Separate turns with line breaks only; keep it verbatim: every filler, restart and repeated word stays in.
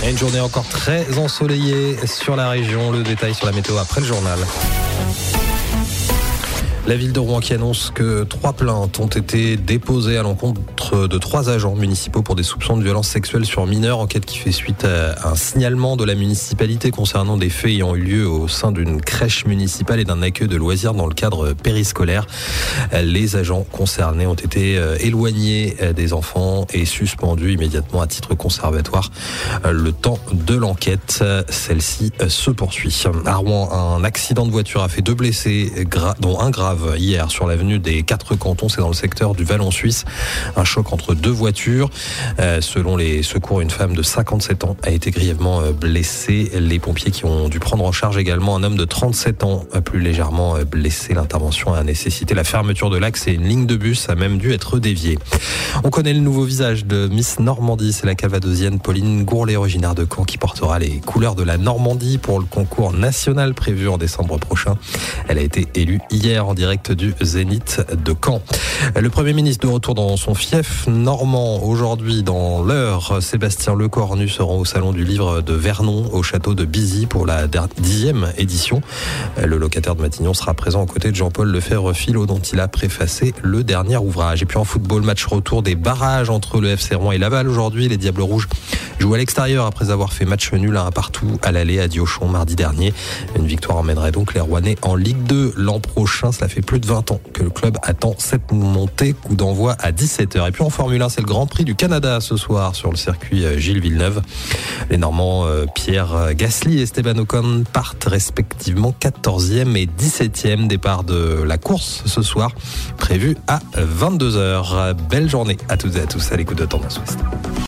Et une journée encore très ensoleillée sur la région. Le détail sur la météo après le journal. La ville de Rouen qui annonce que trois plaintes ont été déposées à l'encontre de trois agents municipaux pour des soupçons de violences sexuelles sur mineurs. Enquête qui fait suite à un signalement de la municipalité concernant des faits ayant eu lieu au sein d'une crèche municipale et d'un accueil de loisirs dans le cadre périscolaire. Les agents concernés ont été éloignés des enfants et suspendus immédiatement à titre conservatoire le temps de l'enquête. Celle-ci se poursuit. À Rouen, un accident de voiture a fait deux blessés, dont un grave hier sur l'avenue des Quatre Cantons, c'est dans le secteur du Vallon Suisse. Un choc entre deux voitures. Euh, selon les secours, une femme de cinquante-sept ans a été grièvement blessée. Les pompiers qui ont dû prendre en charge également un homme de trente-sept ans plus légèrement blessé. L'intervention a nécessité la fermeture de l'axe et une ligne de bus a même dû être déviée. On connaît le nouveau visage de Miss Normandie. C'est la calvadosienne Pauline Gourlet, originaire de Caen, qui portera les couleurs de la Normandie pour le concours national prévu en décembre prochain. Elle a été élue hier en direct du Zénith de Caen. Le Premier ministre de retour dans son fief normand. Aujourd'hui, dans l'heure, Sébastien Lecornu se rend au Salon du Livre de Vernon, au château de Bizy, pour la dixième édition. Le locataire de Matignon sera présent aux côtés de Jean-Paul Lefebvre-Philo, dont il a préfacé le dernier ouvrage. Et puis en football, match retour des barrages entre le F C Rouen et Laval. Aujourd'hui, les Diables Rouges jouent à l'extérieur après avoir fait match nul à un partout à l'aller à Diochon mardi dernier. Une victoire emmènerait donc les Rouennais en Ligue deux l'an prochain. Cela fait plus de vingt ans que le club attend cette montée. Coup d'envoi à dix-sept heures. Et puis en Formule un, c'est le Grand Prix du Canada ce soir sur le circuit Gilles Villeneuve. Les Normands Pierre Gasly et Esteban Ocon partent respectivement quatorzième et dix-septième. Départ de la course ce soir, prévu à vingt-deux heures. Belle journée à toutes et à tous à l'écoute de Tendance Ouest.